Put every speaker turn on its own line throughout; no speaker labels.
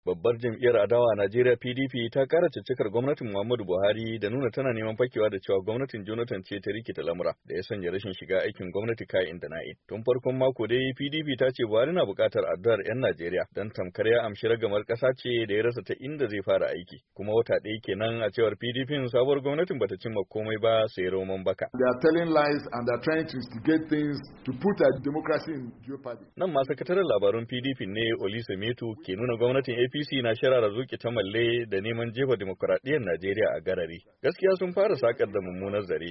Babbar jam'iyyar adawa a Najeriya PDP ta kara caccakar gwamnatin Muhammadu Buhari da nuna tana neman fakewa da cewa gwamnatin Jonathan ce ta rikita lamura da ya sanya rashin shiga aikin gwamnati ka'in da na'in. Tun farkon mako dai PDP ta ce Buhari na buƙatar addu'ar 'yan Najeriya don tamkar ya amshi ragamar ƙasa ce da ya rasa ta inda zai fara aiki. Kuma wata ɗaya kenan a cewar PDP sabuwar gwamnatin bata cimma komai ba sai roman baka.
They are telling lies and they are trying to instigate things to put our democracy in jeopardy.
Nan ma sakataren labarun PDP ne Olise Metu ke nuna gwamnatin APC na sharara zuki ta malle da neman jefa demokuraɗiyyar Najeriya a garari. Gaskiya sun fara sakar da mummunar zare.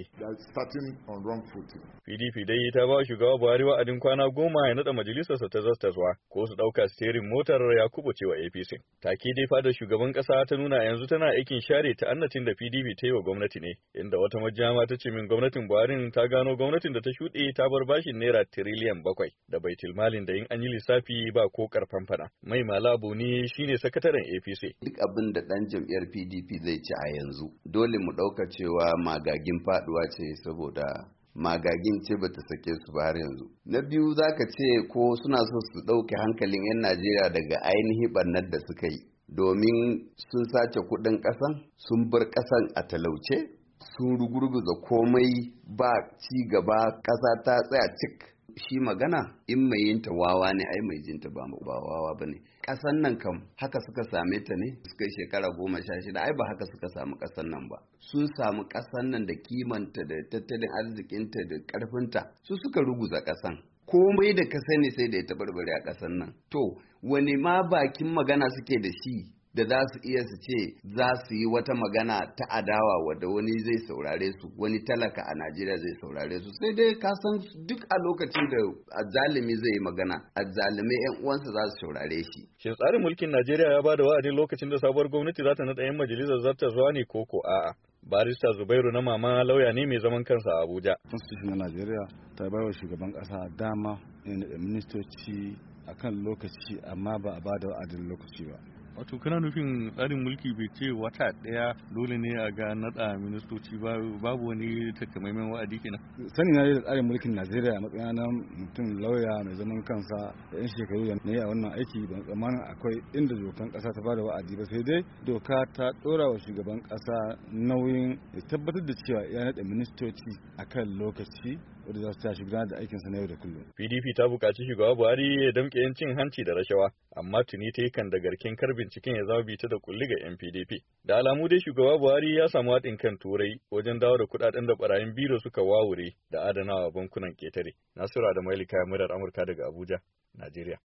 PDP dai ta ba shugaba Buhari wa'adin kwana 10 ya naɗa majalisarsa ta zastaswa ko su ɗauka steering motar ya kubuce wa APC. Take dai fadar shugaban ƙasa ta nuna yanzu tana aikin share ta'annatin da PDP ta yi wa gwamnati ne, inda wata majama ta ce min gwamnatin Buhari ta gano gwamnatin da ta shuɗe ta bar bashin naira tiriliyan 7 da baitul malin da in an yi lissafi ba ko karfan fana. Mai Malabu ne shine sakataren APC.
Duk abin da ɗan jam'iyyar PDP zai ci a yanzu, dole mu ɗauka cewa magagin faɗuwa ce saboda magagin ce bata sake su ba har yanzu. Na biyu zaka ce ko suna so su ɗauke hankalin 'yan Najeriya daga ainihin ɓarnar da suka yi, domin sun sace kuɗin ƙasan, sun bar ƙasan a talauce, sun rugurguza komai ba ci gaba, ƙasa ta tsaya cik. Shi magana in mai yinta wawa ne ai mai jinta ba wawa ba ne. Ƙasan nan kam haka suka same ta ne suka yi shekara 16 ai ba haka suka samu ƙasan nan ba. Sun samu ƙasan nan da kimanta da tattalin arzikinta da ƙarfinta su suka ruguza ƙasan. Komai da ka sani sai da ya tabarbare a ƙasan nan. To wani ma bakin magana suke da shi da za su iya su ce za su yi wata magana ta adawa wadda wani zai saurare su, wani talaka a Najeriya zai saurare su, sai dai ka san duk a lokacin da azzalumi zai yi magana azzalume 'yan uwansa za su saurare shi.
Shin tsarin mulkin Najeriya ya bada wa'adin lokacin da sabuwar gwamnati za ta naɗa 'yan majalisar zartaswa ne ko a'a? Barista Zubairu na Mama lauya ne mai zaman kansa a Abuja.
Constitution na Najeriya ta bayar wa shugaban ƙasa dama ya naɗa ministoci akan lokaci amma ba a bada wa'adin lokaci ba.
Wato kana nufin tsarin mulki bai ce wata ɗaya dole ne a ga naɗa ministoci babu wani takamaiman wa'adi kenan.
Sani na da tsarin mulkin Najeriya a matsayin na mutum lauya mai zaman kansa da 'yan shekaru da ne a wannan aiki ban tsammanin akwai inda dokan ƙasa ta bada wa'adi ba, sai dai doka ta ɗora wa shugaban ƙasa nauyin ya tabbatar da cewa ya naɗa ministoci akan lokaci wanda za su tashi gudanar da aikinsa na yau da kullum.
PDP ta buƙaci shugaba Buhari ya damƙe 'yan cin hanci da rashawa, amma tuni ta yi kan da garken kar binciken ya zama bita da kulli ga 'yan PDP. Da alamu dai shugaba Buhari ya samu haɗin kan Turai wajen dawo da kuɗaɗen da ɓarayin biro suka wawure da adanawa bankunan ƙetare. Nasiru Adamu Elika, murar Amurka daga Abuja, Najeriya.